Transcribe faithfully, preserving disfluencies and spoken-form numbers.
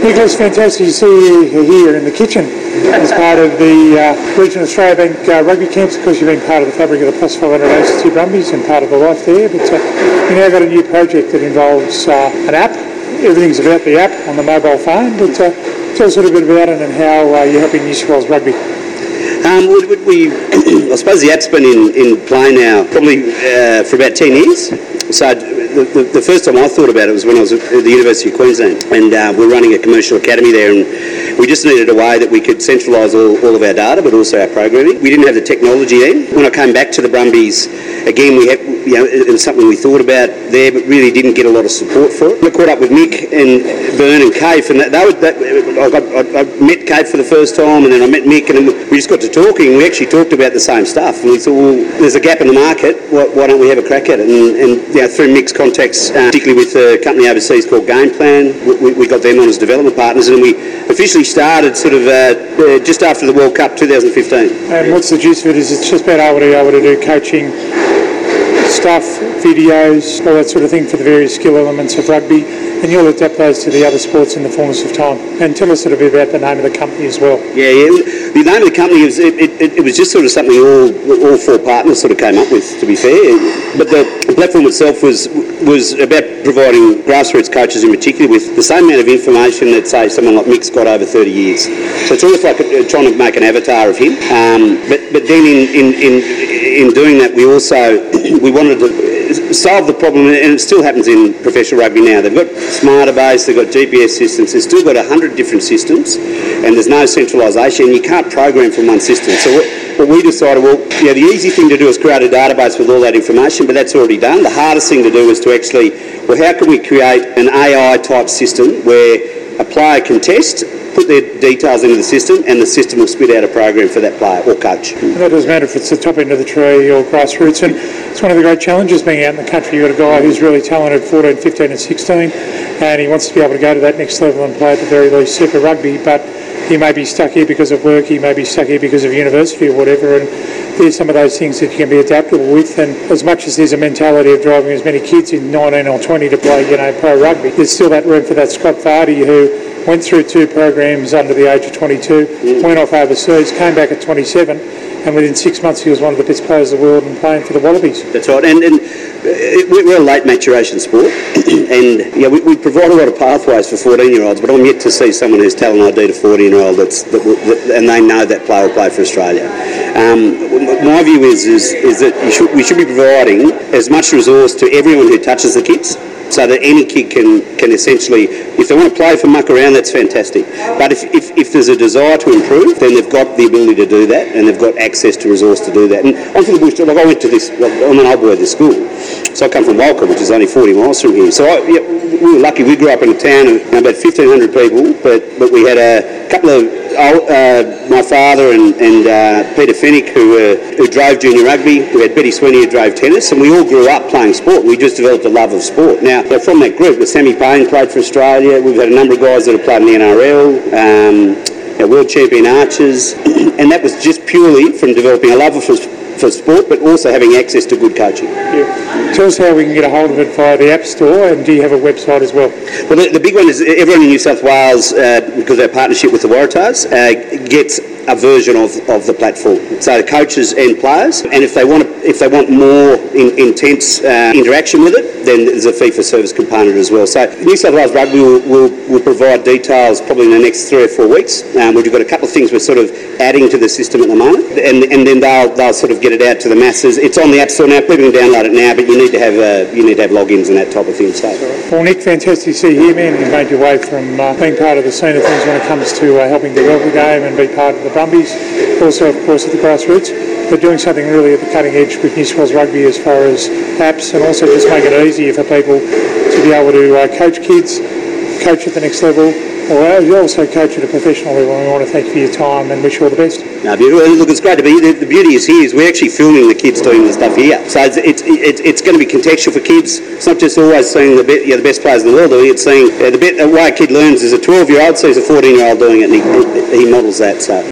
Nicholas, fantastic to see you here in the kitchen as part of the uh, Regional Australia Bank uh, rugby camps. Of course, you've been part of the fabric of the Plus five hundred A C T Brumbies and part of the life there, but uh, you now got a new project that involves uh, an app. Everything's about the app on the mobile phone, but uh, tell us a little bit about it and how uh, you're helping New South Wales Rugby. Um, we, we, I suppose the app's been in, in play now probably uh, for about ten years. So the, the, the first time I thought about it was when I was at the University of Queensland, and uh, we're running a commercial academy there, and we just needed a way that we could centralise all, all of our data, but also our programming. We didn't have the technology then. When I came back to the Brumbies, again, we had, you know, it was something we thought about there, but really didn't get a lot of support for it. I caught up with Mick and Bern and Kaif, and that, that was, that, I, got, I, I met Kaif for the first time, and then I met Mick, and we just got to talking. We actually talked about the same stuff, and we thought, well, there's a gap in the market. Why, why don't we have a crack at it? And, and you know, through Mick's contacts, uh, particularly with a company overseas called Game Plan, we, we got them on as development partners, and we officially started sort of uh, uh, just after the World Cup twenty fifteen. And what's the gist of it? Is it's just about able to, able to do coaching stuff, videos, all that sort of thing for the various skill elements of rugby, and you'll adapt those to the other sports in the fullness of time. And tell us a little bit about the name of the company as well. Yeah, yeah. The name of the company was it, it, it was just sort of something all all four partners sort of came up with, to be fair. But the platform itself was was about providing grassroots coaches in particular with the same amount of information that, say, someone like Mick's got over thirty years. So it's almost like trying to make an avatar of him. Um, but but then in in, in in doing that, we also we wanted to solve the problem, and it still happens in professional rugby now. They've got Smarterbase, they've got G P S systems, they've still got a hundred different systems, and there's no centralisation, and you can't program from one system. So what, what we decided, well, yeah, the easy thing to do is create a database with all that information, but that's already done. The hardest thing to do is to actually, well, how can we create an A I type system where a player can test, put their details into the system, and the system will spit out a program for that player or coach. And that doesn't matter if it's the top end of the tree or grassroots, and it's one of the great challenges being out in the country. You've got a guy who's really talented, fourteen, fifteen and sixteen, and he wants to be able to go to that next level and play at the very least Super Rugby, but he may be stuck here because of work, he may be stuck here because of university or whatever, and there's some of those things that you can be adaptable with. And as much as there's a mentality of driving as many kids in nineteen or twenty to play, you know, pro rugby, there's still that room for that Scott Vardy who went through two programs under the age of twenty-two, mm. went off overseas, came back at twenty-seven, and within six months he was one of the best players in the world and playing for the Wallabies. That's right, and, and we're a late maturation sport, and yeah, we, we provide a lot of pathways for fourteen-year-olds, but I'm yet to see someone who's talent I D to fourteen-year-old that's that, that, and they know that player will play for Australia. Um, my view is is, is that you should, we should be providing as much resource to everyone who touches the kids, so that any kid can, can essentially, if they want to play for muck around, that's fantastic. But if, if, if there's a desire to improve, then they've got the ability to do that, and they've got access to resource to do that. And I'm from the bush, like I went to this, I'm an old boy at this school, so I come from Walker, which is only forty miles from here. So I, yeah, we were lucky, we grew up in a town of you know, about fifteen hundred people, but, but we had a couple of, uh, my father and, and uh, Peter Fennick, who, uh, who drove junior rugby. We had Betty Sweeney who drove tennis, and we all grew up playing sport. We just developed a love of sport. Now, from that group, Sammy Payne played for Australia. We've had a number of guys that have played in the N R L, um, you know, world champion archers, and that was just purely from developing a love for, for sport, but also having access to good coaching. Yeah. Tell us how we can get a hold of it via the App Store, and do you have a website as well? Well, the, the big one is everyone in New South Wales, uh, because of our partnership with the Waratahs, uh, gets a version of, of the platform. So coaches and players, and if they want to, if they want more in, intense uh, interaction with it, then there's a fee for service component as well. So New South Wales Rugby will, will, will provide details probably in the next three or four weeks. Um, we've got a couple of things we're sort of adding to the system at the moment, and and then they'll they'll sort of get it out to the masses. It's on the App Store now. People can download it now, but you need to have uh, you need to have logins and that type of thing. So. Well, Nick, fantastic to see you here, man. You've made your way from uh, being part of the scene of things when it comes to uh, helping develop the game and be part of the Brumbies, also of course at the grassroots, but doing something really at the cutting edge with New South Wales Rugby as far as apps, and also just making it easier for people to be able to uh, coach kids, coach at the next level, or you also coach at a professional level. And we want to thank you for your time and wish you all the best. No, beautiful. Look, it's great to be here. The, the beauty is here is we're actually filming the kids doing the stuff here. So it's it's, it's, it's going to be contextual for kids. It's not just always seeing the, be, yeah, the best players in the world doing it. It's seeing uh, the, bit, the way a kid learns is a twelve-year-old sees a fourteen-year-old doing it, and he, he models that. So.